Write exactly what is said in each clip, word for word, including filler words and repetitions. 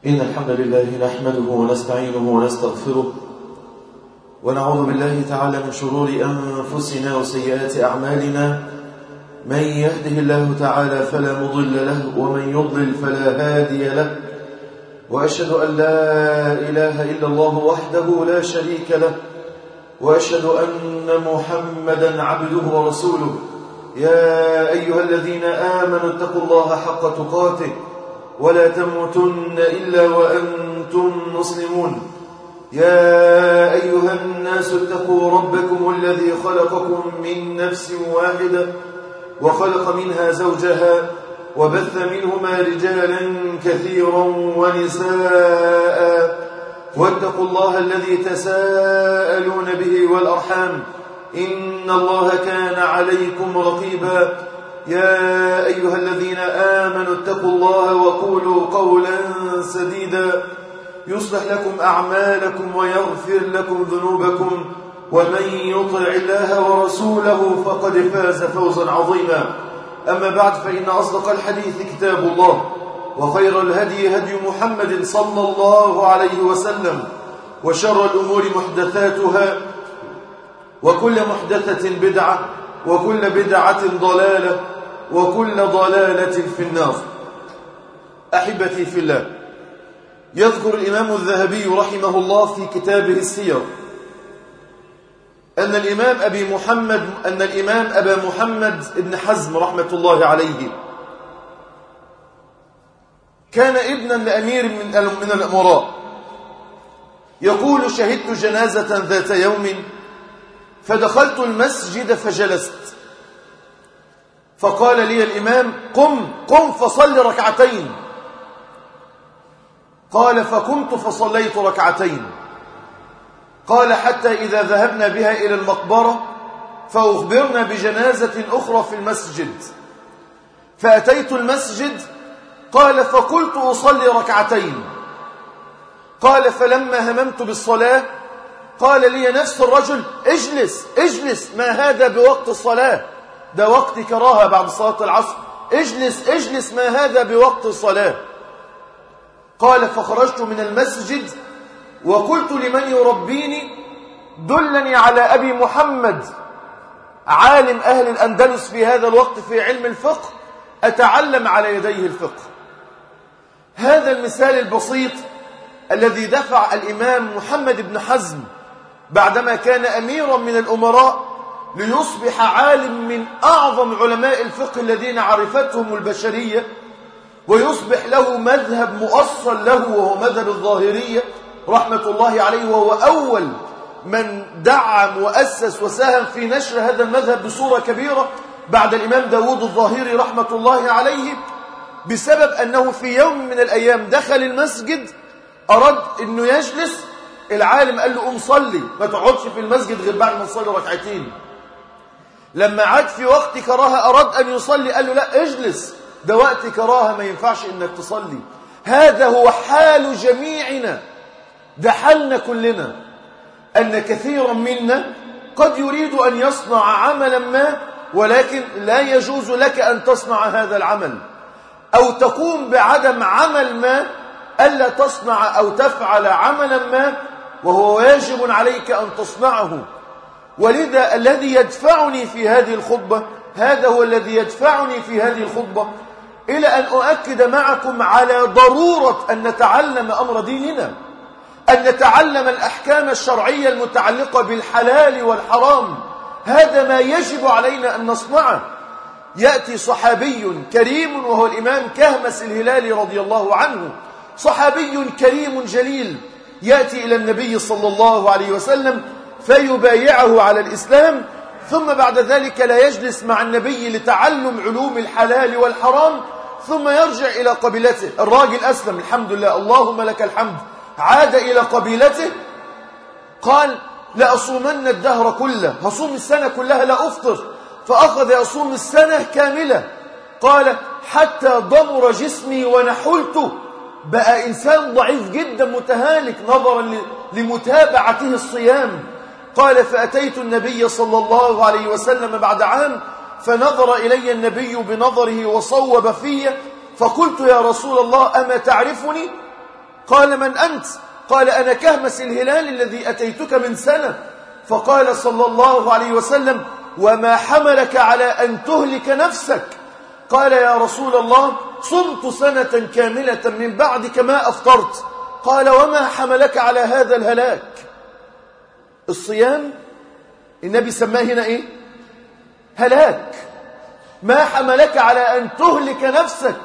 إن الحمد لله نحمده ونستعينه ونستغفره ونعوذ بالله تعالى من شرور أنفسنا وسيئات أعمالنا. من يهده الله تعالى فلا مضل له ومن يضلل فلا هادي له، وأشهد أن لا إله إلا الله وحده لا شريك له، وأشهد أن محمدا عبده ورسوله. يا أيها الذين آمنوا اتقوا الله حق تقاته ولا تموتن إلا وأنتم مسلمون. يا أيها الناس اتقوا ربكم الذي خلقكم من نفس واحدة وخلق منها زوجها وبث منهما رجالا كثيرا ونساء، واتقوا الله الذي تساءلون به والأرحام إن الله كان عليكم رقيبا. يا أيها الذين آمنوا اتقوا الله وقولوا قولا سديدا يصلح لكم أعمالكم ويغفر لكم ذنوبكم، ومن يطع الله ورسوله فقد فاز فوزا عظيما. أما بعد، فإن أصدق الحديث كتاب الله، وخير الهدي هدي محمد صلى الله عليه وسلم، وشر الأمور محدثاتها، وكل محدثة بدعة، وكل بدعة ضلالة، وكل ضلالة في النار. أحبتي في الله، يذكر الإمام الذهبي رحمه الله في كتابه السير أن الإمام أبي محمد أن الإمام أبا محمد ابن حزم رحمة الله عليه كان ابنا لأمير من من الأمراء. يقول: شهدت جنازة ذات يوم فدخلت المسجد فجلست، فقال لي الإمام: قم قم فصل ركعتين. قال: فقمت فصليت ركعتين. قال: حتى إذا ذهبنا بها إلى المقبرة فأخبرنا بجنازة أخرى في المسجد، فأتيت المسجد. قال: فقلت أصلي ركعتين. قال: فلما هممت بالصلاة قال لي نفس الرجل: اجلس اجلس، ما هذا بوقت الصلاة، ده وقت كراهة بعد صلاة العصر، اجلس اجلس، ما هذا بوقت الصلاة. قال: فخرجت من المسجد وقلت لمن يربيني: دلني على أبي محمد عالم أهل الأندلس في هذا الوقت في علم الفقه، أتعلم على يديه الفقه. هذا المثال البسيط الذي دفع الإمام محمد بن حزم بعدما كان أميرا من الأمراء ليصبح عالم من أعظم علماء الفقه الذين عرفتهم البشرية، ويصبح له مذهب مؤصل له وهو مذهب الظاهرية رحمة الله عليه، وهو أول من دعم وأسس وساهم في نشر هذا المذهب بصورة كبيرة بعد الإمام داود الظاهري رحمة الله عليه، بسبب أنه في يوم من الأيام دخل المسجد أراد أنه يجلس. العالم قال له: قم صلي، ما تقعدش في المسجد غير بعد ما تصلي ركعتين. لما عاد في وقت كراهة أراد أن يصلي، قال له: لا، اجلس، ده وقت كراهة ما ينفعش إنك تصلي. هذا هو حال جميعنا، ده حالنا كلنا، أن كثيرا منا قد يريد أن يصنع عملا ما، ولكن لا يجوز لك أن تصنع هذا العمل، أو تقوم بعدم عمل ما، ألا تصنع أو تفعل عملا ما وهو واجب عليك أن تصنعه. ولذا الذي يدفعني في هذه الخطبة، هذا هو الذي يدفعني في هذه الخطبة إلى أن أؤكد معكم على ضرورة أن نتعلم أمر ديننا، أن نتعلم الأحكام الشرعية المتعلقة بالحلال والحرام. هذا ما يجب علينا أن نصنعه. يأتي صحابي كريم وهو الإمام كهمس الهلالي رضي الله عنه، صحابي كريم جليل، يأتي إلى النبي صلى الله عليه وسلم فيبايعه على الإسلام، ثم بعد ذلك لا يجلس مع النبي لتعلم علوم الحلال والحرام، ثم يرجع إلى قبيلته. الراجل أسلم الحمد لله، اللهم لك الحمد، عاد إلى قبيلته. قال: لأصومن الدهر كله، هصوم السنة كلها لا أفطر. فأخذ يصوم السنة كاملة. قال: حتى ضمر جسمي ونحلته، بقى إنسان ضعيف جدا متهالك نظرا لمتابعته الصيام. قال: فأتيت النبي صلى الله عليه وسلم بعد عام فنظر إلي النبي بنظره وصوب في، فقلت: يا رسول الله، أما تعرفني؟ قال من أنت؟ قال أنا كهمس الهلال الذي أتيتك من سنة. فقال صلى الله عليه وسلم وما حملك على أن تهلك نفسك؟ قال يا رسول الله صمت سنة كاملة من بعدك ما أفطرت. قال وما حملك على هذا الهلاك؟ الصيام النبي سماه هنا إيه؟ هلاك. ما حملك على أن تهلك نفسك؟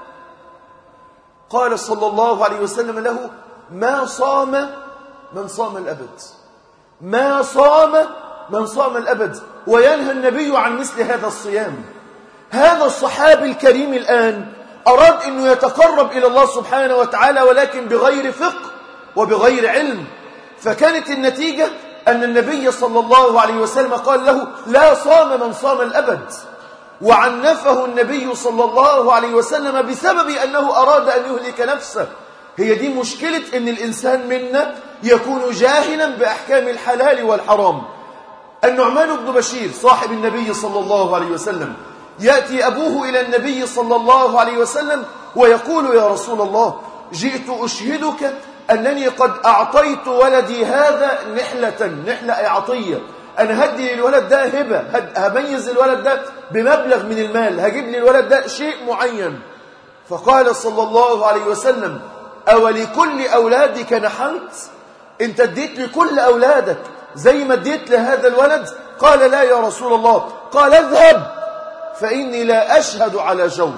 قال صلى الله عليه وسلم له ما صام من صام الأبد، ما صام من صام الأبد. وينهى النبي عن مثل هذا الصيام. هذا الصحابي الكريم الآن أراد أنه يتقرب إلى الله سبحانه وتعالى ولكن بغير فقه وبغير علم، فكانت النتيجة أن النبي صلى الله عليه وسلم قال له لا صام من صام الأبد، وعنفه النبي صلى الله عليه وسلم بسبب أنه أراد أن يهلك نفسه. هي دي مشكلة أن الإنسان منا يكون جاهلا بأحكام الحلال والحرام. النعمان بن بشير صاحب النبي صلى الله عليه وسلم يأتي أبوه إلى النبي صلى الله عليه وسلم ويقول يا رسول الله جئت أشهدك أنني قد أعطيت ولدي هذا نحلة، نحلة أي عطية، أنا هدي للولد ده هبة، هميز الولد ده بمبلغ من المال، هجيب لي الولد ده شيء معين. فقال صلى الله عليه وسلم أولكل أولادك نحلت؟ أنت اديت لكل أولادك زي ما اديت لهذا الولد؟ قال لا يا رسول الله. قال اذهب فإني لا أشهد على جور،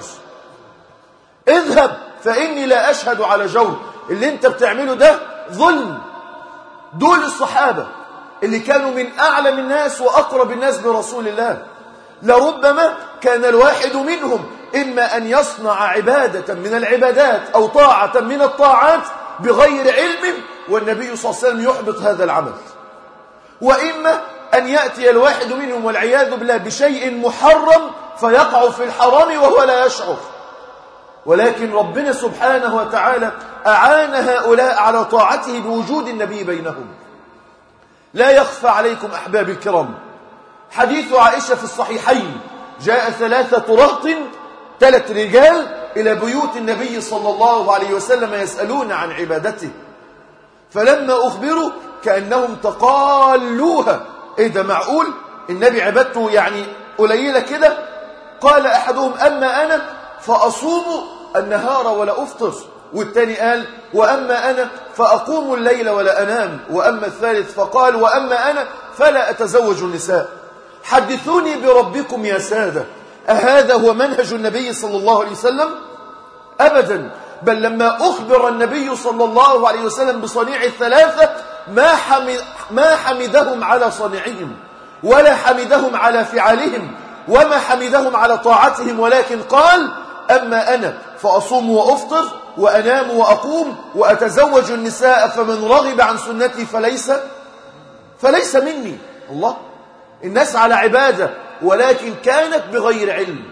اذهب فإني لا أشهد على جور. اللي انت بتعمله ده ظلم. دول الصحابة اللي كانوا من أعلم الناس وأقرب الناس برسول الله. لربما كان الواحد منهم إما أن يصنع عبادة من العبادات أو طاعة من الطاعات بغير علم والنبي صلى الله عليه وسلم يحبط هذا العمل، وإما أن يأتي الواحد منهم والعياذ بالله بشيء محرم فيقع في الحرام وهو لا يشعر. ولكن ربنا سبحانه وتعالى أعان هؤلاء على طاعته بوجود النبي بينهم. لا يخفى عليكم أحباب الكرام حديث عائشة في الصحيحين، جاء ثلاثة رهط، ثلاث رجال إلى بيوت النبي صلى الله عليه وسلم يسألون عن عبادته، فلما أخبروا كأنهم تقالوها. إيه ده معقول؟ النبي عبادته يعني قليلة كده؟ قال أحدهم أما أنا فأصوم النهار ولا أفطر، والثاني قال وأما أنا فأقوم الليل ولا أنام، وأما الثالث فقال وأما أنا فلا أتزوج النساء. حدثوني بربكم يا سادة، أهذا هو منهج النبي صلى الله عليه وسلم؟ أبدا، بل لما أخبر النبي صلى الله عليه وسلم بصنيع الثلاثة ما, حمد ما حمدهم على صنيعهم ولا حمدهم على فعالهم وما حمدهم على طاعتهم، ولكن قال أما أنا فأصوم وأفطر وأنام وأقوم وأتزوج النساء فمن رغب عن سنتي فليس فليس مني. الله، الناس على عبادة ولكن كانت بغير علم.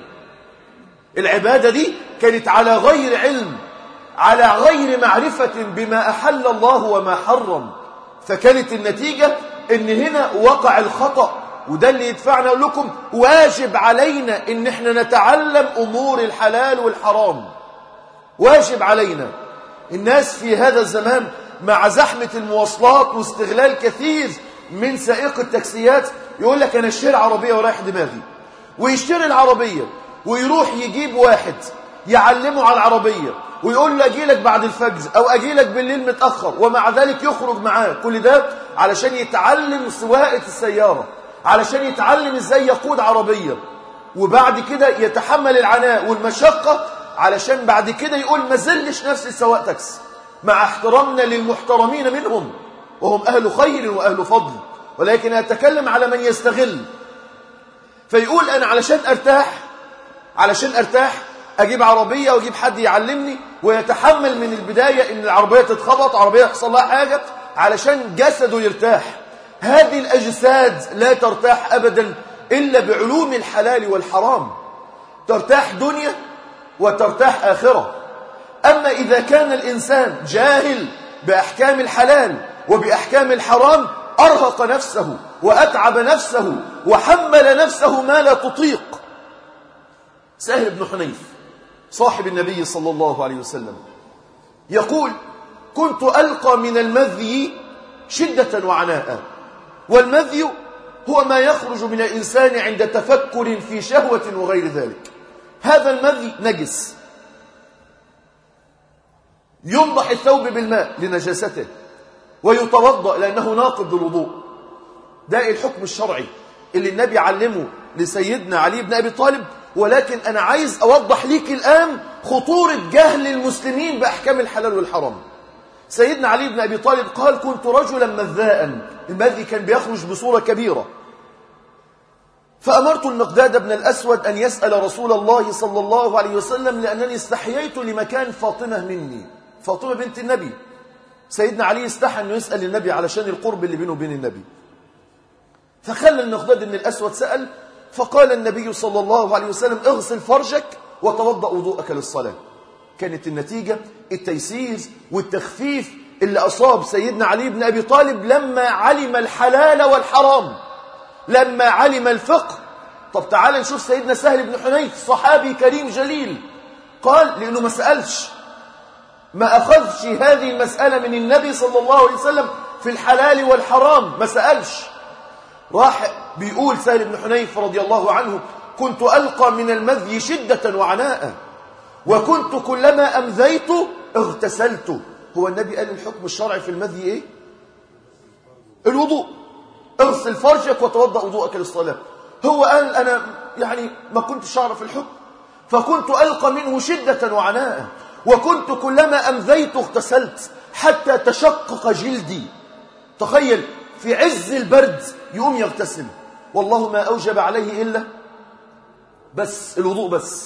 العبادة دي كانت على غير علم، على غير معرفة بما أحل الله وما حرم، فكانت النتيجة إن هنا وقع الخطأ. وده اللي يدفعنا أقول لكم واجب علينا إن احنا نتعلم أمور الحلال والحرام، واجب علينا. الناس في هذا الزمان مع زحمة المواصلات واستغلال كثير من سائق التاكسيات يقول لك أنا اشتري عربية ورايح دماغي، ويشتري العربية ويروح يجيب واحد يعلمه على العربية ويقول له أجي لك بعد الفجر أو أجي لك بالليل متأخر، ومع ذلك يخرج معاه. كل ده علشان يتعلم سواقة السيارة، علشان يتعلم ازاي يقود عربية، وبعد كده يتحمل العناء والمشقة علشان بعد كده يقول ما زلش نفسي سواق تاكسي، مع احترامنا للمحترمين منهم وهم أهل خير وأهل فضل، ولكن أتكلم على من يستغل. فيقول أنا علشان أرتاح علشان أرتاح أجيب عربية وأجيب حد يعلمني، ويتحمل من البداية إن العربية تتخبط، عربية يحصل لها حاجة علشان جسده يرتاح. هذه الأجساد لا ترتاح أبدا إلا بعلوم الحلال والحرام، ترتاح دنيا وترتاح آخرة. أما إذا كان الإنسان جاهل بأحكام الحلال وبأحكام الحرام أرهق نفسه وأتعب نفسه وحمل نفسه ما لا تطيق. سهل بن حنيف صاحب النبي صلى الله عليه وسلم يقول كنت ألقى من المذي شدة وعناء. والمذي هو ما يخرج من الإنسان عند تفكر في شهوة وغير ذلك. هذا المذي نجس، ينضح الثوب بالماء لنجاسته ويتوضأ لأنه ناقض للوضوء. ده الحكم الشرعي اللي النبي علمه لسيدنا علي بن أبي طالب. ولكن أنا عايز أوضح ليك الآن خطورة جهل المسلمين بأحكام الحلال والحرام. سيدنا علي بن أبي طالب قال: كنت رجلا مذاء، المذي كان بيخرج بصورة كبيرة، فأمرت المقداد بن الأسود أن يسأل رسول الله صلى الله عليه وسلم لأنني استحييت لمكان فاطمة مني، فاطمة بنت النبي. سيدنا علي استحى أنه يسأل النبي علشان القرب اللي بينه وبين النبي، فخلى المقداد بن الأسود سأل، فقال النبي صلى الله عليه وسلم: اغسل فرجك وتوضأ وضوءك للصلاة. كانت النتيجة التيسير والتخفيف اللي أصاب سيدنا علي بن أبي طالب لما علم الحلال والحرام، لما علم الفقه. طب تعال نشوف سيدنا سهل بن حنيف، صحابي كريم جليل، قال لأنه ما سألش، ما أخذش هذه المسألة من النبي صلى الله عليه وسلم في الحلال والحرام، ما سألش. راح بيقول سهل بن حنيف رضي الله عنه: كنت ألقى من المذي شدة وعناء، وكنت كلما أمذيت اغتسلت. هو النبي قال الحكم الشرعي في المذي إيه؟ الوضوء، اغسل فرجك وتوضأ وضوءك للصلاة. هو قال أنا يعني ما كنتش أعرف الحكم، فكنت ألقى منه شدة وعناء، وكنت كلما أمذيت اغتسلت حتى تشقق جلدي. تخيل في عز البرد يقوم يغتسل، والله ما أوجب عليه إلا بس الوضوء بس.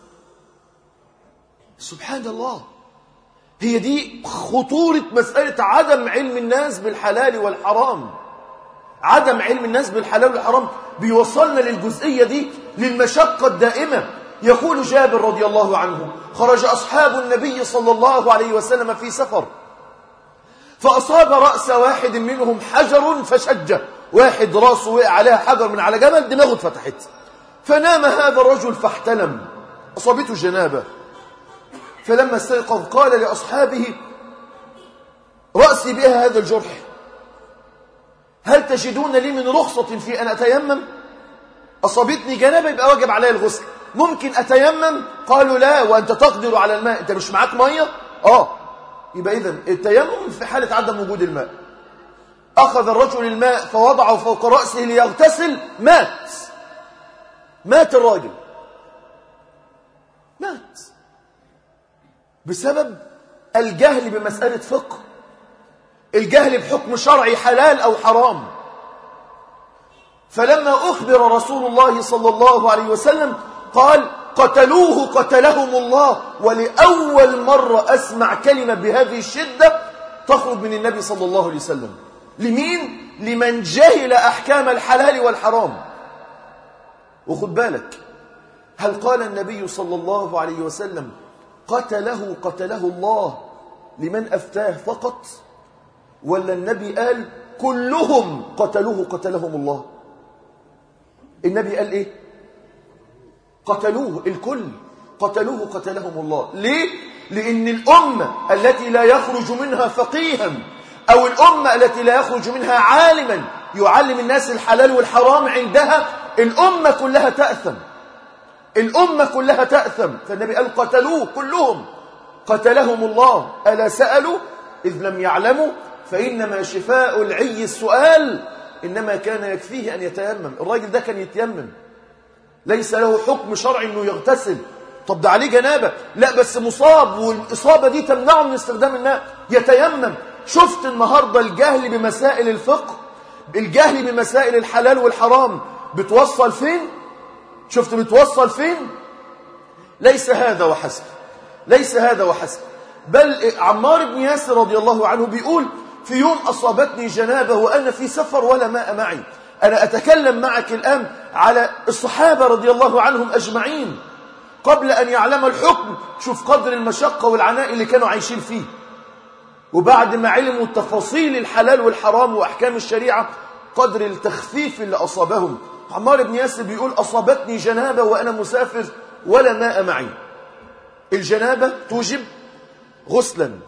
سبحان الله. هي دي خطورة مسألة عدم علم الناس بالحلال والحرام. عدم علم الناس بالحلال والحرام بيوصلنا للجزئية دي، للمشقة الدائمة. يقول جابر رضي الله عنه: خرج أصحاب النبي صلى الله عليه وسلم في سفر، فأصاب رأس واحد منهم حجر فشجه. واحد راسه وقع عليها حجر من على جبل، دماغه اتفتحت، فنام هذا الرجل فاحتلم، أصابته جنابة. فلما استيقظ قال لأصحابه: رأسي بها هذا الجرح، هل تجدون لي من رخصة في أن أتيمم؟ أصابتني جنابة يبقى واجب علي الغسل، ممكن أتيمم؟ قالوا: لا، وأنت تقدر على الماء، أنت مش معاك مية؟ آه، يبقى إذن التيمم في حالة عدم وجود الماء. أخذ الرجل الماء فوضعه فوق رأسه ليغتسل، مات مات الراجل، مات بسبب الجهل بمسألة فقه، الجهل بحكم شرعي حلال أو حرام. فلما أخبر رسول الله صلى الله عليه وسلم قال: قتلوه قتلهم الله. ولأول مرة أسمع كلمة بهذه الشدة تخرج من النبي صلى الله عليه وسلم. لمين؟ لمن جهل أحكام الحلال والحرام. وخد بالك، هل قال النبي صلى الله عليه وسلم قتله قتله الله لمن أفتاه فقط، ولا النبي قال كلهم قتلوه قتلهم الله؟ النبي قال إيه؟ قتلوه، الكل قتلوه قتلهم الله. ليه؟ لأن الأمة التي لا يخرج منها فقيها، أو الأمة التي لا يخرج منها عالما يعلم الناس الحلال والحرام، عندها الأمة كلها تأثم، الأمة كلها تأثم. فالنبي قال قتلوه كلهم قتلهم الله. ألا سألوا إذ لم يعلموا فإنما شفاء العي السؤال، إنما كان يكفيه أن يتيمم. الراجل ده كان يتيمم، ليس له حكم شرعي أنه يغتسل. طب ده عليه جنابة، لا بس مصاب، والإصابة دي تمنعه من استخدام الماء، يتيمم. شفت النهاردة الجهل بمسائل الفقه، الجهل بمسائل الحلال والحرام بتوصل فين؟ شفت بتوصل فين؟ ليس هذا وحسب، ليس هذا وحسب، بل عمار بن ياسر رضي الله عنه بيقول: في يوم أصابتني جنابة وأنا في سفر ولا ماء معي. أنا أتكلم معك الآن على الصحابة رضي الله عنهم أجمعين قبل أن يعلم الحكم. شوف قدر المشقة والعناء اللي كانوا عايشين فيه، وبعد ما علموا تفاصيل الحلال والحرام وأحكام الشريعة قدر التخفيف اللي أصابهم. عمار بن ياسر بيقول: أصابتني جنابة وأنا مسافر ولا ماء معي. الجنابة توجب غسلا،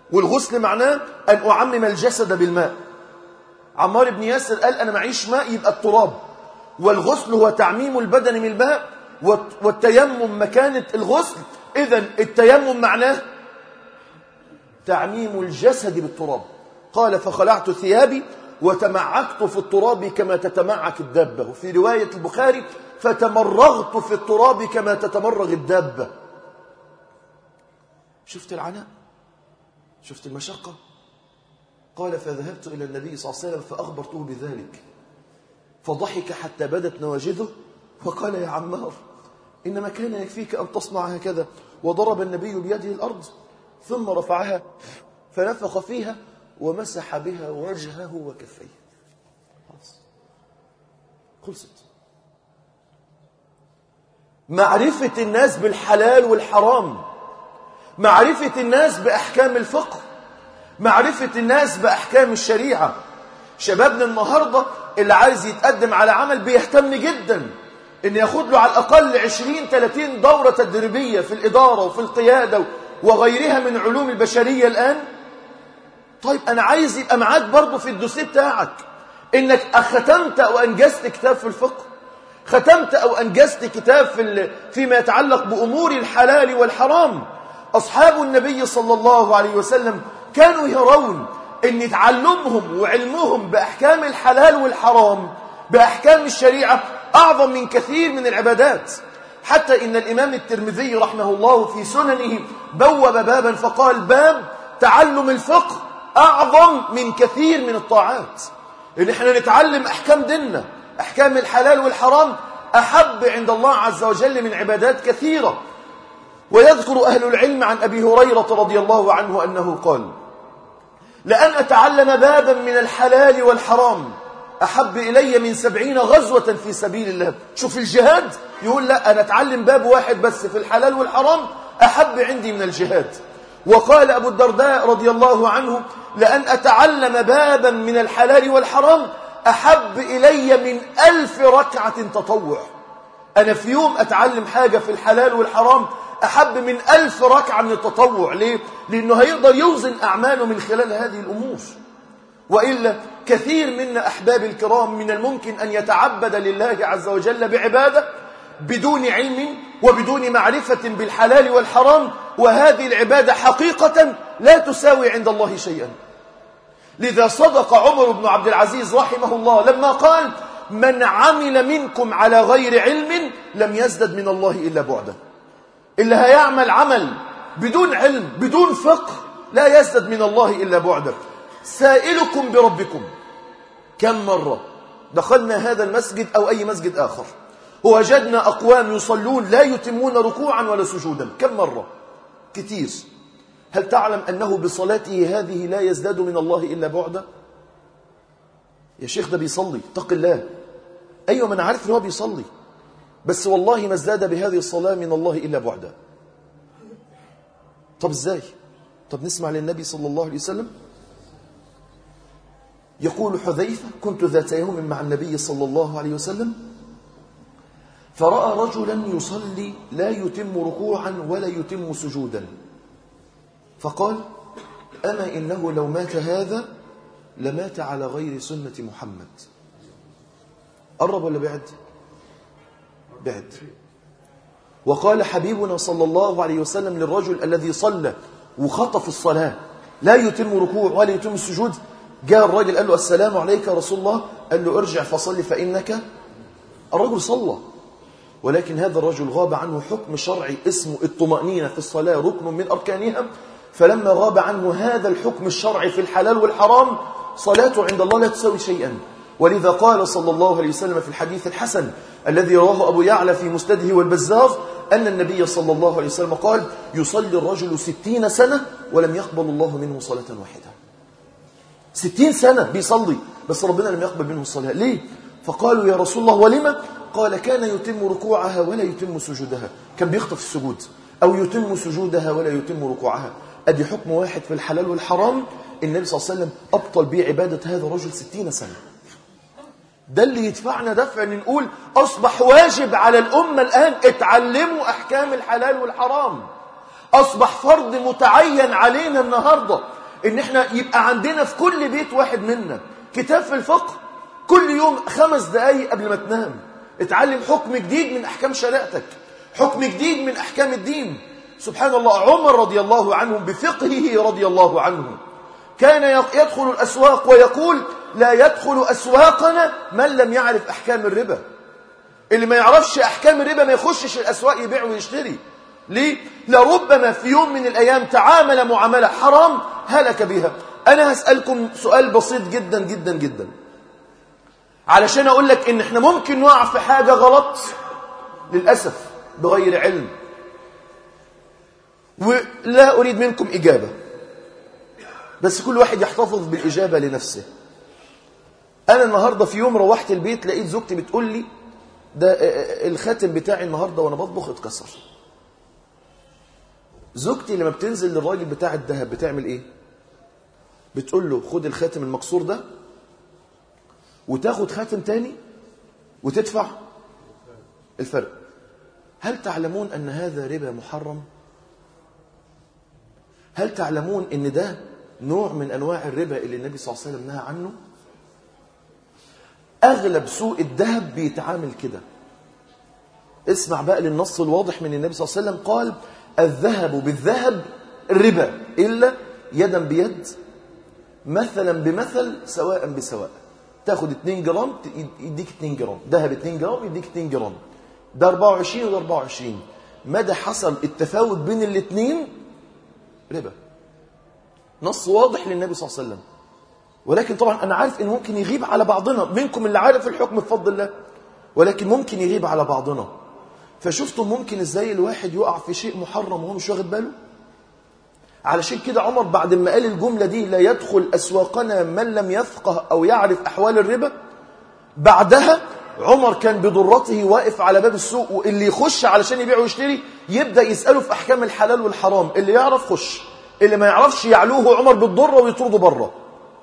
والغسل معناه أن أعمم الجسد بالماء. عمار بن ياسر قال أنا معيش ماء يبقى التراب. والغسل هو تعميم البدن من الماء والتيمم مكانة الغسل. إذن التيمم معناه تعميم الجسد بالتراب. قال فخلعت ثيابي وتمعكت في التراب كما تتمعك الدابة. وفي رواية البخاري فتمرغت في التراب كما تتمرغ الدابة. شفت العناء؟ شفت المشقة؟ قال فذهبت إلى النبي صلى الله عليه وسلم فأخبرته بذلك فضحك حتى بدت نواجذه وقال يا عمار إنما كان يكفيك أن تصنع هكذا. وضرب النبي بيده الأرض ثم رفعها فنفخ فيها ومسح بها وجهه وكفيه. خلاص خلصت. معرفة الناس بالحلال والحرام، معرفة الناس بأحكام الفقه، معرفة الناس بأحكام الشريعة. شبابنا النهاردة اللي عايز يتقدم على عمل بيهتم جدا إن ياخد له على الأقل عشرين ثلاثين دورة تدريبية في الإدارة وفي القيادة وغيرها من علوم البشرية الآن. طيب أنا عايز يبقى معاك برضه في الدوسيه بتاعك إنك ختمت أو أنجزت كتاب في الفقه، ختمت أو أنجزت كتاب في فيما يتعلق بأمور الحلال والحرام. أصحاب النبي صلى الله عليه وسلم كانوا يرون أن تعلمهم وعلمهم بأحكام الحلال والحرام بأحكام الشريعة أعظم من كثير من العبادات. حتى إن الإمام الترمذي رحمه الله في سننه بوب بابا فقال باب تعلم الفقه أعظم من كثير من الطاعات. إن احنا نتعلم أحكام ديننا، أحكام الحلال والحرام أحب عند الله عز وجل من عبادات كثيرة. ويذكر أهل العلم عن أبي هريرة رضي الله عنه أنه قال لأن أتعلم بابا من الحلال والحرام أحب إلي من سبعين غزوة في سبيل الله. شوف الجهاد يقول لا أنا أتعلم باب واحد بس في الحلال والحرام أحب عندي من الجهاد. وقال أبو الدرداء رضي الله عنه لأن أتعلم بابا من الحلال والحرام أحب إلي من ألف ركعة تطوع. أنا في يوم أتعلم حاجة في الحلال والحرام أحب من ألف ركعة من التطوع. ليه؟ لأنه هيقدر يوزن أعماله من خلال هذه الأمور. وإلا كثير منا أحباب الكرام من الممكن أن يتعبد لله عز وجل بعبادة بدون علم وبدون معرفة بالحلال والحرام، وهذه العبادة حقيقة لا تساوي عند الله شيئا. لذا صدق عمر بن عبد العزيز رحمه الله لما قال من عمل منكم على غير علم لم يزدد من الله إلا بعدا. اللي هيعمل عمل بدون علم بدون فقه لا يزدد من الله إلا بعدا. سائلكم بربكم كم مرة دخلنا هذا المسجد أو أي مسجد آخر ووجدنا أقوام يصلون لا يتمون ركوعا ولا سجودا؟ كم مرة؟ كتير. هل تعلم أنه بصلاته هذه لا يزداد من الله إلا بعدا؟ يا شيخ ده بيصلي، اتق الله. أيوة من عارف أنه بيصلي، بس والله ما ازداد بهذه الصلاة من الله إلا بعدا. طب ازاي؟ طب نسمع للنبي صلى الله عليه وسلم. يقول حذيفة كنت ذات يوم مع النبي صلى الله عليه وسلم فرأى رجلا يصلي لا يتم ركوعا ولا يتم سجودا، فقال أما إنه لو مات هذا لمات على غير سنة محمد. قرب ولا بعد؟ بعد. وقال حبيبنا صلى الله عليه وسلم للرجل الذي صلى وخطف الصلاة لا يتم ركوع ولا يتم السجود، جاء الرجل قال له السلام عليك يا رسول الله، قال له ارجع فصلي فإنك. الرجل صلى، ولكن هذا الرجل غاب عنه حكم شرعي اسمه الطمأنينة في الصلاة ركن من أركانها، فلما غاب عنه هذا الحكم الشرعي في الحلال والحرام صلاته عند الله لا تساوي شيئا. ولذا قال صلى الله عليه وسلم في الحديث الحسن الذي رواه أبو يعلى في مسنده والبزار أن النبي صلى الله عليه وسلم قال يصلي الرجل ستين سنة ولم يقبل الله منه صلاة واحدة. ستين سنة بيصلي بس ربنا لم يقبل منه الصلاة. ليه؟ فقالوا يا رسول الله ولما؟ قال كان يتم ركوعها ولا يتم سجودها، كان بيخطف السجود، أو يتم سجودها ولا يتم ركوعها. أدي حكم واحد في الحلال والحرام النبي صلى الله عليه وسلم أبطل به عبادة هذا الرجل ستين سنة. ده اللي يدفعنا دفع ان نقول أصبح واجب على الأمة الآن اتعلموا أحكام الحلال والحرام. أصبح فرض متعين علينا النهاردة ان احنا يبقى عندنا في كل بيت واحد منا كتاب في الفقه، كل يوم خمس دقايق قبل ما تنام اتعلم حكم جديد من احكام شريعتك، حكم جديد من احكام الدين. سبحان الله، عمر رضي الله عنه بفقهه رضي الله عنه كان يدخل الاسواق ويقول لا يدخل اسواقنا من لم يعرف احكام الربا. اللي ما يعرفش احكام الربا ما يخشش الاسواق يبيع ويشتري. ليه؟ لربما في يوم من الايام تعامل معامله حرام هلك بها. انا هسالكم سؤال بسيط جدا جدا جدا علشان اقول لك ان احنا ممكن نقع في حاجه غلط للاسف بغير علم، ولا اريد منكم اجابه، بس كل واحد يحتفظ بالاجابه لنفسه. انا النهارده في يوم روحت البيت لقيت زوجتي بتقول لي ده الخاتم بتاعي النهارده وانا بطبخ اتكسر. زوجتي لما بتنزل للراجل بتاع الذهب بتعمل ايه؟ بتقول له خد الخاتم المكسور ده وتاخد خاتم تاني وتدفع الفرق. هل تعلمون ان هذا ربا محرم؟ هل تعلمون ان ده نوع من انواع الربا اللي النبي صلى الله عليه وسلم نهى عنه؟ اغلب سوق الذهب بيتعامل كده. اسمع بقى للنص الواضح من النبي صلى الله عليه وسلم، قال الذهب بالذهب ربا الا يدا بيد مثلا بمثل سواء بسواء. تاخد اتنين جرام يديك اتنين جرام، ذهب اتنين جرام يديك اتنين جرام، ده اربعة وعشرين وده اربعة وعشرين. مدى حصل التفاوت بين الاثنين ربا. نص واضح للنبي صلى الله عليه وسلم. ولكن طبعا انا عارف ان ممكن يغيب على بعضنا منكم اللي عارف الحكم بفضل الله، ولكن ممكن يغيب على بعضنا. فشفتم ممكن ازاي الواحد يقع في شيء محرم وهو مش واخد باله؟ علشان كده عمر بعد ما قال الجملة دي لا يدخل أسواقنا من لم يفقه أو يعرف أحوال الربا، بعدها عمر كان بضرته واقف على باب السوق، واللي يخش علشان يبيع ويشتري يبدأ يسأله في أحكام الحلال والحرام. اللي يعرف خش، اللي ما يعرفش يعلوه عمر بالضرة ويطرده بره.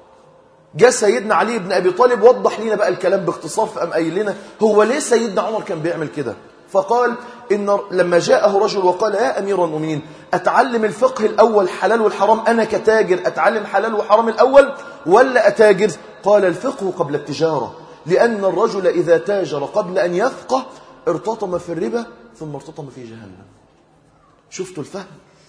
جاء سيدنا علي بن أبي طالب وضح لنا بقى الكلام باختصار، فقام قايل لنا هو ليه سيدنا عمر كان بيعمل كده. فقال إن لما جاءه رجل وقال يا أمير المؤمنين أتعلم الفقه الأول حلال والحرام، أنا كتاجر أتعلم حلال وحرام الأول ولا أتاجر؟ قال الفقه قبل التجارة، لأن الرجل إذا تاجر قبل أن يفقه ارتطم في الربا ثم ارتطم في جهنم. شفتوا الفهم؟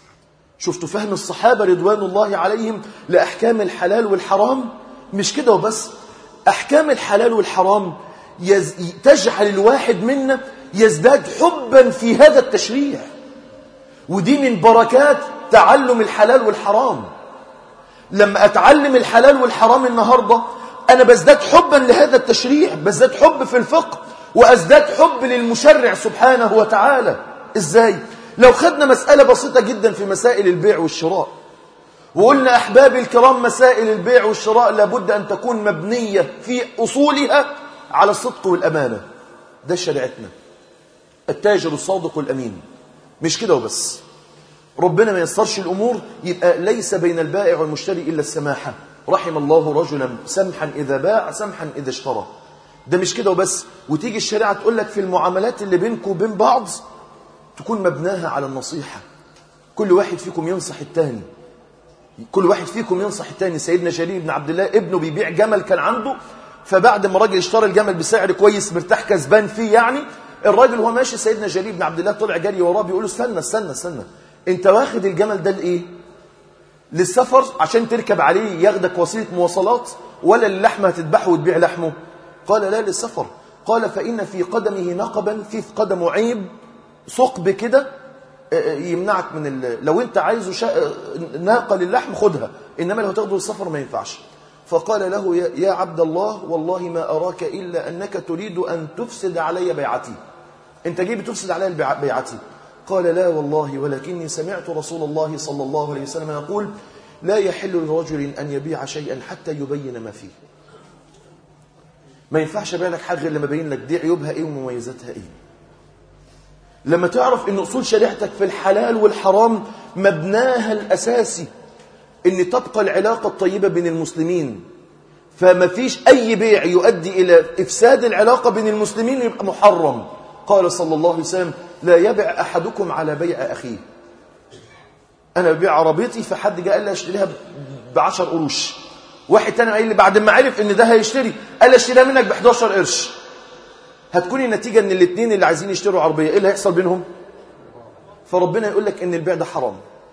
شفتوا فهم الصحابة رضوان الله عليهم لأحكام الحلال والحرام؟ مش كده وبس، أحكام الحلال والحرام يز... تجعل الواحد منا يزداد حبا في هذا التشريع، ودي من بركات تعلم الحلال والحرام. لما أتعلم الحلال والحرام النهاردة أنا بزداد حبا لهذا التشريع، بزداد حب في الفقه وأزداد حب للمشرع سبحانه وتعالى. إزاي؟ لو خدنا مسألة بسيطة جدا في مسائل البيع والشراء وقلنا أحبابي الكرام مسائل البيع والشراء لابد أن تكون مبنية في أصولها على الصدق والأمانة. ده شريعتنا، التاجر الصادق والأمين. مش كده وبس، ربنا ما يسرش الأمور يبقى ليس بين البائع والمشتري إلا السماحة. رحم الله رجلا سمحا إذا باع سمحا إذا اشترى. ده مش كده وبس، وتيجي الشريعة تقول لك في المعاملات اللي بينكم وبين بعض تكون مبناها على النصيحة. كل واحد فيكم ينصح التاني، كل واحد فيكم ينصح التاني. سيدنا جرير بن عبد الله ابنه بيبيع جمل كان عنده، فبعد ما الراجل اشترى الجمل بسعر كويس مرتاح كسبان فيه يعني، الراجل هو ماشي سيدنا جرير بن عبد الله طلع جري وراه بيقول له استنى استنى استنى، انت واخد الجمل ده لايه؟ للسفر عشان تركب عليه ياخدك وسيله مواصلات، ولا اللحمه هتذبحه وتبيع لحمه؟ قال لا للسفر. قال فإن في قدمه نقبا، في في قدمه عيب ثقب كده يمنعك من ال... لو انت عايزه شا... ناقه للحم خدها، انما لو تاخده للسفر ما ينفعش. فقال له يا... يا عبد الله والله ما أراك إلا أنك تريد أن تفسد علي بيعتي، انت جاي بتفسد علي بيعتي. قال لا والله ولكني سمعت رسول الله صلى الله عليه وسلم يقول لا يحل لرجل أن يبيع شيئا حتى يبين ما فيه. ما ينفعش ابيع لك حاجه غير لما ابين لك دي عيوبها ايه ومميزاتها ايه. لما تعرف ان اصول شريعتك في الحلال والحرام مبناها الاساسي ان تبقى العلاقه الطيبه بين المسلمين، فما فيش اي بيع يؤدي الى افساد العلاقه بين المسلمين يبقى محرم. قال صلى الله عليه وسلم لا يبع احدكم على بيع اخيه. انا ببيع عربيتي فحد جاء قال لي اشتريها بعشر قروش. واحد تاني قال لي بعد ما عرف ان ده هيشتري قال لي اشتريها منك ب حداشر قرش. هتكون النتيجة ان الاثنين اللي عايزين يشتروا عربية ايه اللي هيحصل بينهم؟ فربنا يقول لك ان البيع ده حرام.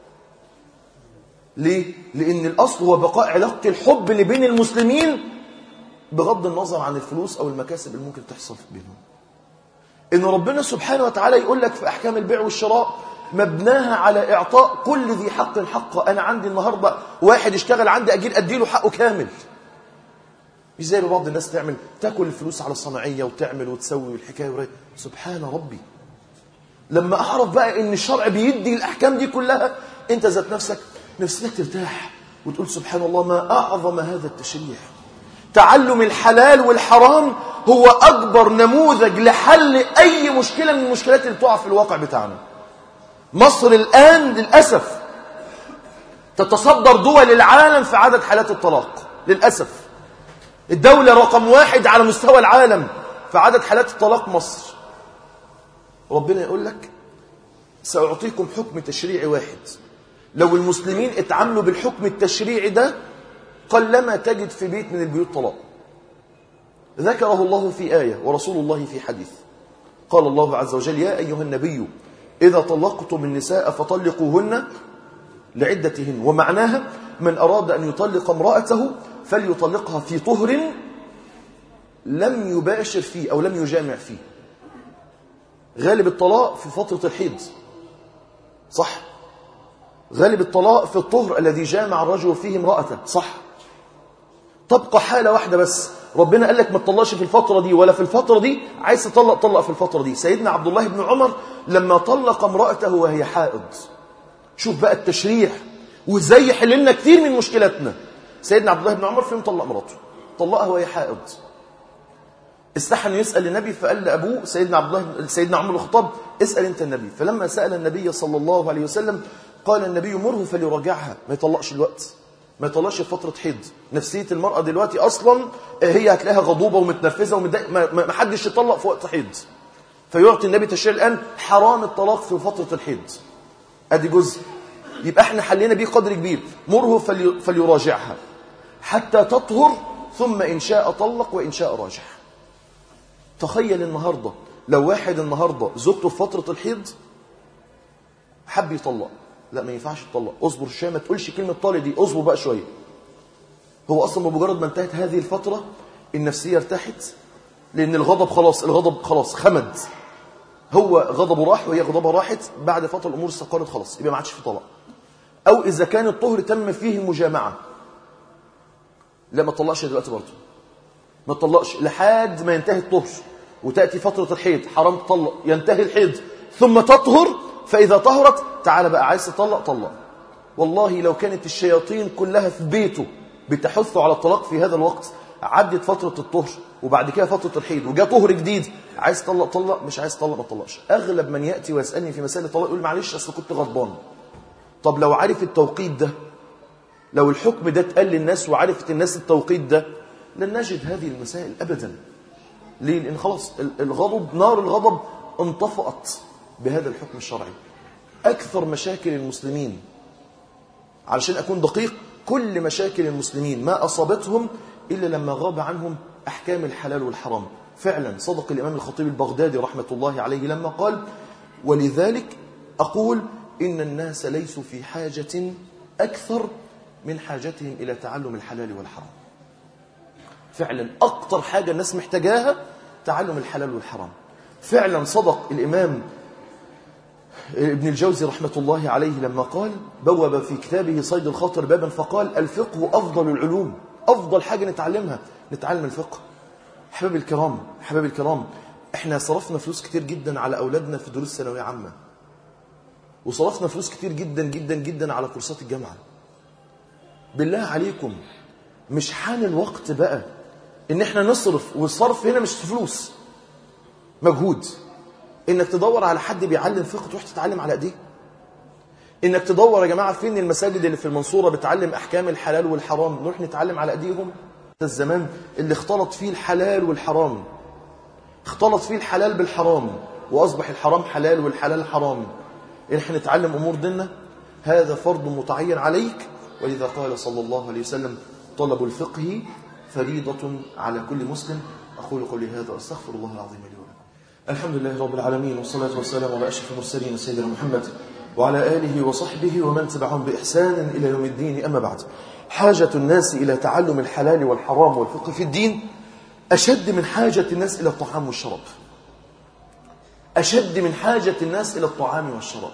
ليه؟ لان الاصل هو بقاء علاقة الحب اللي بين المسلمين بغض النظر عن الفلوس او المكاسب اللي ممكن تحصل بينهم. ان ربنا سبحانه وتعالى يقول لك في احكام البيع والشراء مبناها على اعطاء كل ذي حق حقه. انا عندي النهارده واحد اشتغل عندي اجير اديله حقه كامل. مش زي بعض الناس تعمل تاكل الفلوس على الصناعيه وتعمل وتسوي والحكايه وري. سبحان ربي. لما اعرف بقى ان الشرع بيدي الاحكام دي كلها انت ذات نفسك نفسك ترتاح وتقول سبحان الله ما اعظم هذا التشريع. تعلم الحلال والحرام هو اكبر نموذج لحل اي مشكله من المشكلات اللي بتقع في الواقع بتاعنا. مصر الان للاسف تتصدر دول العالم في عدد حالات الطلاق. للاسف الدوله رقم واحد على مستوى العالم في عدد حالات الطلاق مصر. ربنا يقول لك سأعطيكم حكم تشريعي واحد لو المسلمين اتعاملوا بالحكم التشريعي ده قلما تجد في بيت من البيوت طلاق. ذكره الله في آية ورسول الله في حديث. قال الله عز وجل يا أيها النبي إذا طلقتم النساء فطلقوهن لعدتهن. ومعناها من أراد أن يطلق امرأته فليطلقها في طهر لم يباشر فيه أو لم يجامع فيه. غالب الطلاق في فترة الحيض صح؟ غالب الطلاق في الطهر الذي جامع الرجل فيه امرأته صح؟ تبقى حالة واحدة بس ربنا قال لك ما تطلقش في الفترة دي ولا في الفترة دي. عايز تطلق طلق في الفترة دي. سيدنا عبد الله بن عمر لما طلق امرأته وهي حائض. شوف بقى التشريع وازاي يحل لنا كتير من مشكلاتنا. سيدنا عبد الله بن عمر فين طلق امراته؟ طلقها وهي حائض. استحى انه يسأل النبي فقال لأبوه سيدنا عبد الله سيدنا عمر بن الخطاب اسأل انت النبي. فلما سأل النبي صلى الله عليه وسلم قال النبي مره فليراجعها. ما يطلقش الوقت ما يطلقش في فترة حيض. نفسية المرأة دلوقتي أصلا هي هتلاقيها غضوبة ومتنفذة ومتضايقة. ما, ما حدش يطلق في وقت حيض. فيعطي النبي تشريع الآن حرام الطلاق في فترة الحيض. أدي جزء. يبقى احنا حلينا بيه قدر كبير. مره فلي فليراجعها حتى تطهر ثم إن شاء طلق وإن شاء راجع. تخيل النهاردة لو واحد النهاردة زوجته في فترة الحيض حب يطلق. لا ما ينفعش تطلق. اصبر شويه ما تقولش كلمه طالق دي. اصبر بقى شويه. هو اصلا بمجرد ما انتهت هذه الفتره النفسيه ارتاحت لان الغضب خلاص الغضب خلاص خمد. هو غضبه راح وهي غضبها راحت. بعد فتره الامور استقرت خلاص يبقى ما عادش في طلاق. او اذا كان الطهر تم فيه المجامعه لا ما تطلقش دلوقتي برضه. ما تطلقش لحد ما ينتهي الطهر وتاتي فتره الحيض. حرام تطلق. ينتهي الحيض ثم تطهر. فإذا طهرت تعال بقى عايز تطلق طلق. والله لو كانت الشياطين كلها في بيته بتحثوا على الطلاق في هذا الوقت عدت فترة الطهر وبعد كده فترة الحيض وجاء طهر جديد عايز تطلق طلق مش عايز تطلق ما تطلقش. أغلب من يأتي ويسألني في مسائل الطلاق يقول معلش أصل كنت غضبان. طب لو عارف التوقيت ده لو الحكم ده اتقال للناس وعرفت الناس التوقيت ده لن نجد هذه المسائل أبدا. ليه؟ لأن خلاص الغضب نار الغضب انطفأت بهذا الحكم الشرعي. أكثر مشاكل المسلمين علشان أكون دقيق كل مشاكل المسلمين ما أصابتهم إلا لما غاب عنهم أحكام الحلال والحرام. فعلا صدق الإمام الخطيب البغدادي رحمة الله عليه لما قال ولذلك أقول إن الناس ليسوا في حاجة أكثر من حاجتهم إلى تعلم الحلال والحرام. فعلا أكثر حاجة الناس محتاجاها تعلم الحلال والحرام. فعلا صدق الإمام ابن الجوزي رحمة الله عليه لما قال بوب في كتابه صيد الخاطر بابا فقال الفقه أفضل العلوم. أفضل حاجة نتعلمها نتعلم الفقه. حباب الكرام حباب الكرام احنا صرفنا فلوس كتير جدا على أولادنا في دروس ثانوية عامة وصرفنا فلوس كتير جدا جدا جدا على كورسات الجامعة. بالله عليكم مش حان الوقت بقى ان احنا نصرف والصرف هنا مش فلوس مجهود. انك تدور على حد بيعلم فقه تروح تتعلم على ايديه. انك تدور يا جماعه فين المساجد اللي في المنصوره بتعلم احكام الحلال والحرام نروح نتعلم على ايديهم. الزمان اللي اختلط فيه الحلال والحرام اختلط فيه الحلال بالحرام واصبح الحرام حلال والحلال حرام. احنا نتعلم امور ديننا هذا فرض متعين عليك ولذا قال صلى الله عليه وسلم طلب الفقه فريضة على كل مسلم. أقول قولي هذا وأستغفر الله العظيم لي ولكم. الحمد لله رب العالمين، والصلاة والسلام على أشرف المرسلين سيدنا محمد وعلى آله وصحبه ومن تبعهم بإحسان إلى يوم الدين. أما بعد، حاجة الناس إلى تعلم الحلال والحرام والفقه في الدين أشد من حاجة الناس إلى الطعام والشراب. أشد من حاجة الناس إلى الطعام والشراب.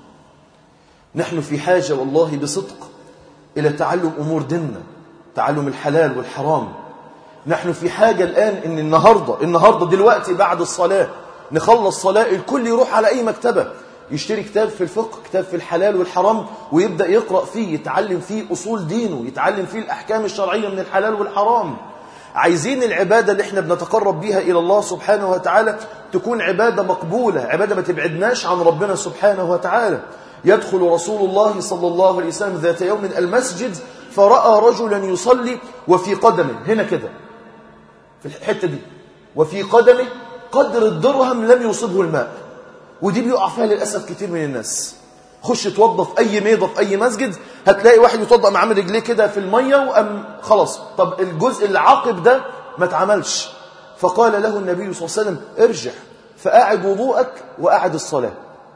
نحن في حاجة والله بصدق إلى تعلم أمور ديننا، تعلم الحلال والحرام. نحن في حاجة الآن إن النهاردة النهاردة دلوقتي بعد الصلاة نخلص صلاة الكل يروح على أي مكتبة يشتري كتاب في الفقه، كتاب في الحلال والحرام، ويبدأ يقرأ فيه، يتعلم فيه أصول دينه، يتعلم فيه الأحكام الشرعية من الحلال والحرام. عايزين العبادة اللي احنا بنتقرب بيها إلى الله سبحانه وتعالى تكون عبادة مقبولة، عبادة ما تبعدناش عن ربنا سبحانه وتعالى. يدخل رسول الله صلى الله عليه وسلم ذات يوم المسجد فرأى رجلا يصلي وفي قدمه، هنا كده في الحتة دي، وفي قدمه قدر الدرهم لم يصبه الماء. ودي بيقع فيها للأسف كتير من الناس. خش توضى في أي ميضة في أي مسجد هتلاقي واحد يتوضى مع عامل رجليه كده في المية وأم خلاص. طب الجزء العاقب ده ما اتعملش. فقال له النبي صلى الله عليه وسلم ارجع فأعد وضوءك وأعد الصلاة.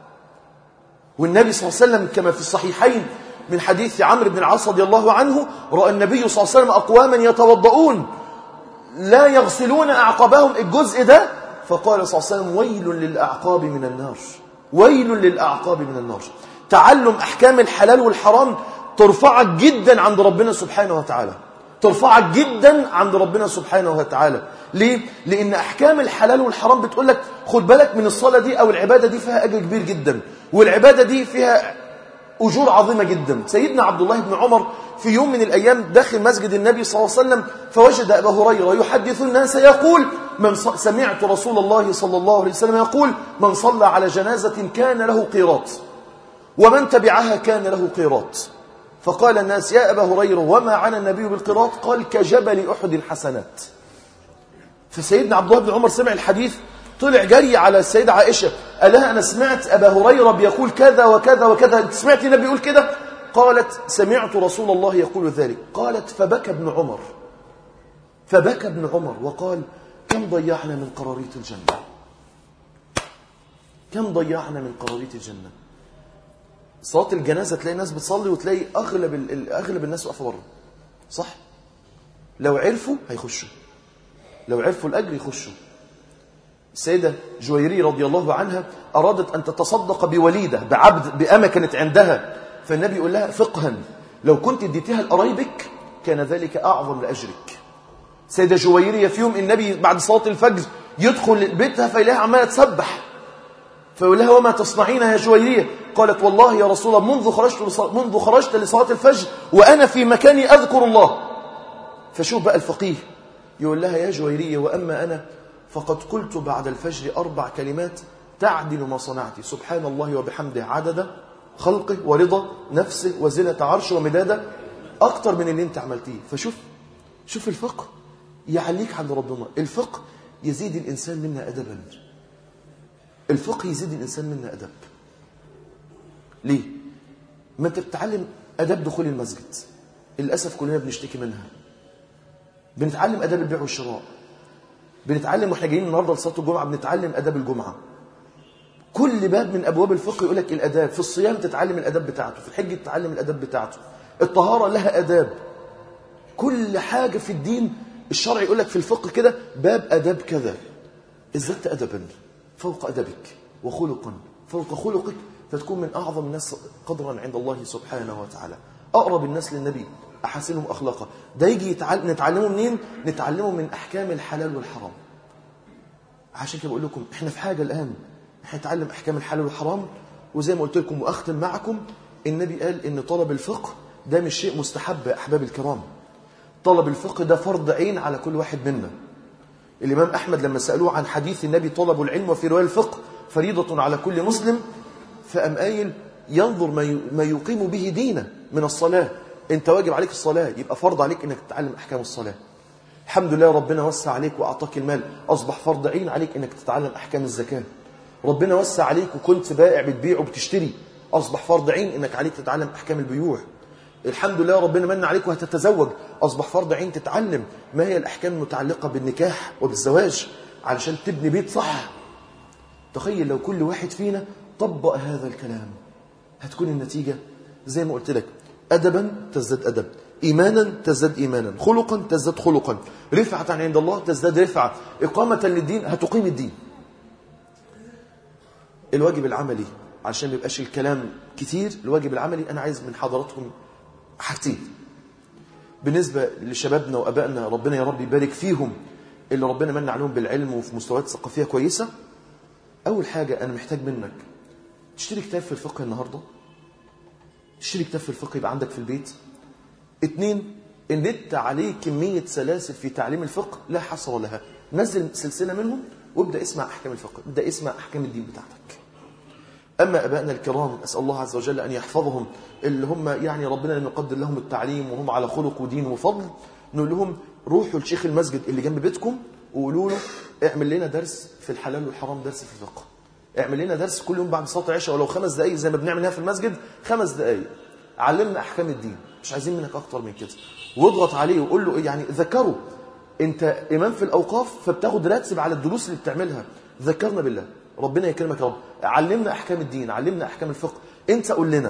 والنبي صلى الله عليه وسلم كما في الصحيحين من حديث عمرو بن العاص رضي الله عنه رأى النبي صلى الله عليه وسلم أقواما يتوضؤون لا يغسلون أعقابهم، الجزء ده، فقال صلى الله عليه وسلم ويل للأعقاب من النار، ويل للأعقاب من النار. تعلم أحكام الحلال والحرام ترفعك جدا عند ربنا سبحانه وتعالى، ترفعك جدا عند ربنا سبحانه وتعالى. ليه؟ لأن أحكام الحلال والحرام بتقول لك خد بالك من الصلاة دي أو العبادة دي فيها أجر كبير جدا، والعبادة دي فيها أجور عظيمة جدا. سيدنا عبد الله بن عمر في يوم من الأيام داخل مسجد النبي صلى الله عليه وسلم فوجد أبا هريرة يحدث الناس يقول من ص... سمعت رسول الله صلى الله عليه وسلم يقول من صلى على جنازة كان له قيراط ومن تبعها كان له قيراط. فقال الناس يا أبا هريرة وما عنا النبي بالقيراط؟ قال كجبل أحد حسنات. فسيدنا عبد الله بن عمر سمع الحديث طلع جري على السيدة عائشة قال لها أنا سمعت أبا هريرة بيقول كذا وكذا وكذا، أنت سمعت النبي بيقول كده؟ قالت سمعت رسول الله يقول ذلك. قالت فبكى ابن عمر فبكى ابن عمر وقال كم ضيعنا من قراريط الجنة، كم ضيعنا من قراريط الجنة. صلاة الجنازة تلاقي الناس بتصلي وتلاقي أغلب, أغلب الناس واقفة بره، صح؟ لو عرفوا هيخشوا، لو عرفوا الأجر يخشوا. السيدة جويرية رضي الله عنها أرادت أن تتصدق بوليدة بعبد بأمة كانت عندها، فالنبي يقول لها فقها لو كنت اديتها لقرايبك كان ذلك أعظم لأجرك. السيدة جويرية في يوم النبي بعد صلاة الفجر يدخل بيتها فإليها عمالة تسبح، فيقول لها وما تصنعين يا جويرية؟ قالت والله يا رسول الله منذ خرجت لصلاة, منذ خرجت لصلاة الفجر وأنا في مكاني أذكر الله. فشوف بقى الفقيه يقول لها يا جويرية وأما أنا فقد قلت بعد الفجر أربع كلمات تعدل ما صنعت سبحان الله وبحمده عدد خلقه ورضا نفسه وزنة عرشه ومداده أكتر من اللي انت عملتيه. فشوف شوف الفقه يعليك عند ربنا. الفقه يزيد الإنسان منا أدبا، الفقه يزيد الإنسان منا أدب. ليه؟ ما انت بتتعلم أدب دخول المسجد، للأسف كلنا بنشتكي منها. بنتعلم أدب البيع والشراء، بنتعلم واحنا جايين النهارده لصلاه الجمعه بنتعلم اداب الجمعه. كل باب من ابواب الفقه يقول لك الاداب. في الصيام تتعلم الاداب بتاعته، في الحج تتعلم الاداب بتاعته، الطهاره لها اداب. كل حاجه في الدين الشرع يقول لك في الفقه كده باب اداب كذا. ازددت ادبا فوق ادبك وخلقا فوق خلقك فتكون من اعظم الناس قدرا عند الله سبحانه وتعالى. اقرب الناس للنبي أحسنهم أخلاقا. ده يجي يتعلم نتعلمه منين؟ نتعلمه من أحكام الحلال والحرام. عشان كده بقول لكم إحنا في حاجة الآن إحنا نتعلم أحكام الحلال والحرام. وزي ما قلت لكم وأختم معكم النبي قال إن طلب الفقه ده مش شيء مستحب يا أحباب الكرام. طلب الفقه ده فرض عين على كل واحد منا. الإمام أحمد لما سألوه عن حديث النبي طلب العلم وفي رواية الفقه فريضة على كل مسلم فأم قايل ينظر ما يقيم به دينه من الصلاة. انت واجب عليك الصلاة يبقى فرض عليك انك تتعلم احكام الصلاة. الحمد لله ربنا وسع عليك واعطاك المال اصبح فرض عين عليك انك تتعلم احكام الزكاة. ربنا وسع عليك وكنت بائع بتبيع وبتشتري اصبح فرض عين انك عليك تتعلم احكام البيوع. الحمد لله ربنا من عليك وهتتزوج، أصبح فرض عين تتعلم ما هي الأحكام المتعلقة بالنكاح وبالزواج علشان تبني بيت صح. تخيل لو كل واحد فينا طبق هذا الكلام، هتكون النتيجة زي ما قلت لك: أدبا تزداد أدب، إيمانا تزداد إيمانا، خلقا تزداد خلقا، رفعة عند الله تزداد رفعة، إقامة للدين هتقيم الدين. الواجب العملي عشان ما يبقاش الكلام كتير، الواجب العملي أنا عايز من حضراتكم حاجتين بالنسبة لشبابنا وأبائنا، ربنا يا رب يبارك فيهم اللي ربنا من عليهم بالعلم وفي مستويات ثقافية كويسة. أول حاجة أنا محتاج منك تشتري كتاب في الفقه النهاردة، تشتري كتاب في الفقه يبقى عندك في البيت. اتنين، النت عليه كمية سلاسل في تعليم الفقه لا حصر لها، نزل سلسلة منهم وابدأ اسمع أحكام الفقه، ابدأ اسمع أحكام الدين بتاعتك. أما أبائنا الكرام أسأل الله عز وجل أن يحفظهم، اللي هم يعني ربنا لم يقدر لهم التعليم وهم على خلق ودين وفضل، نقول لهم روحوا لشيخ المسجد اللي جنب بيتكم وقولوا له اعمل لنا درس في الحلال والحرام، درس في الفقه، اعمل لنا درس كل يوم بعد صلاة العشاء ولو خمس دقايق زي ما بنعملها في المسجد، خمس دقايق علمنا أحكام الدين، مش عايزين منك أكتر من كده. واضغط عليه وقول له يعني ذكره، أنت إمام في الأوقاف فبتاخد راتب على الدروس اللي بتعملها، ذكرنا بالله، ربنا يكرمك يا رب، علمنا أحكام الدين، علمنا أحكام الفقه، أنت قول لنا.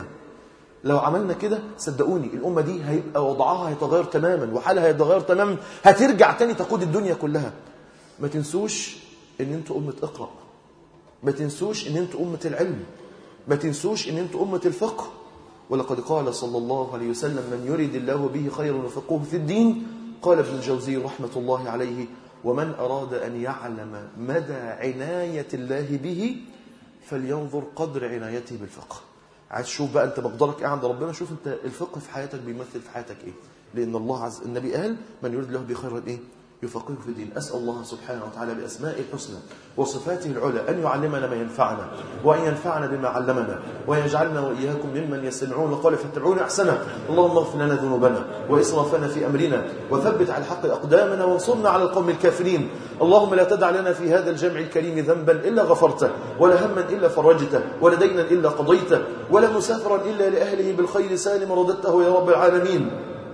لو عملنا كده صدقوني الأمة دي هيبقى وضعها هيتغير تماما وحالها هيتغير تماما، هترجع تاني تقود الدنيا كلها. ما تنسوش ان انتوا أمة اقرأ، ما تنسوش ان انتوا أمة العلم، ما تنسوش ان انتوا أمة الفقه. ولقد قال صلى الله عليه وسلم: من يريد الله به خيرا يفقهه في الدين. قال ابن الجوزي رحمة الله عليه: ومن أراد أن يعلم مدى عناية الله به فلينظر قدر عنايته بالفقه. عايز تشوف بقى انت مقدرك ايه عند ربنا، شوف انت الفقه في حياتك بيمثل في حياتك ايه، لان الله عز النبي قال: من يريد الله به خيرا ايه يفقهه في الدين. أسأل الله سبحانه وتعالى بأسمائه الحسنى وصفاته العلى أن يعلمنا ما ينفعنا وأن ينفعنا بما علمنا وأن يجعلنا وإياكم ممن يستمعون القول فيتبعون أحسنه. اللهم اغفر لنا ذنوبنا وإسرافنا في أمرنا وثبت على الحق أقدامنا وانصرنا على القوم الكافرين. اللهم لا تدع لنا في هذا الجمع الكريم ذنبا إلا غفرته، ولا هما إلا فرجته، ولا دينا إلا قضيته، ولا مسافرا إلا لأهله بالخير سالم رددته يا رب العالمين.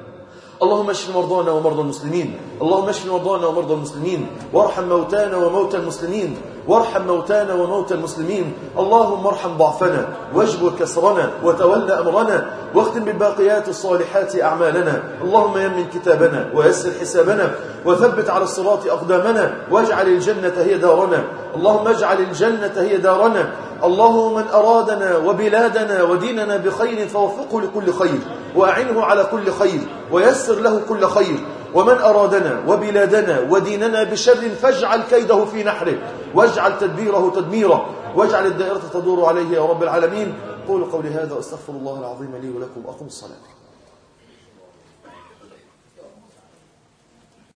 اللهم اشف مرضانا ومرضى المسلمين، اللهم اشف مرضانا ومرضى المسلمين، وارحم موتانا وموتى المسلمين، وارحم موتانا وموتى المسلمين. اللهم ارحم ضعفنا واجبر كسرنا وتولى أمرنا واختم بالباقيات الصالحات أعمالنا. اللهم يمن كتابنا ويسر حسابنا وثبت على الصراط أقدامنا واجعل الجنة هي دارنا. اللهم اجعل الجنة هي دارنا. اللهم من أرادنا وبلادنا وديننا بخير فوفقه لكل خير وأعنه على كل خير ويسر له كل خير، ومن أرادنا وبلادنا وديننا بشر فاجعل كيده في نحره واجعل تدبيره تدميره واجعل الدائرة تدور عليه يا رب العالمين. قولوا قولي هذا واستغفر الله العظيم لي ولكم، أقم الصلاة.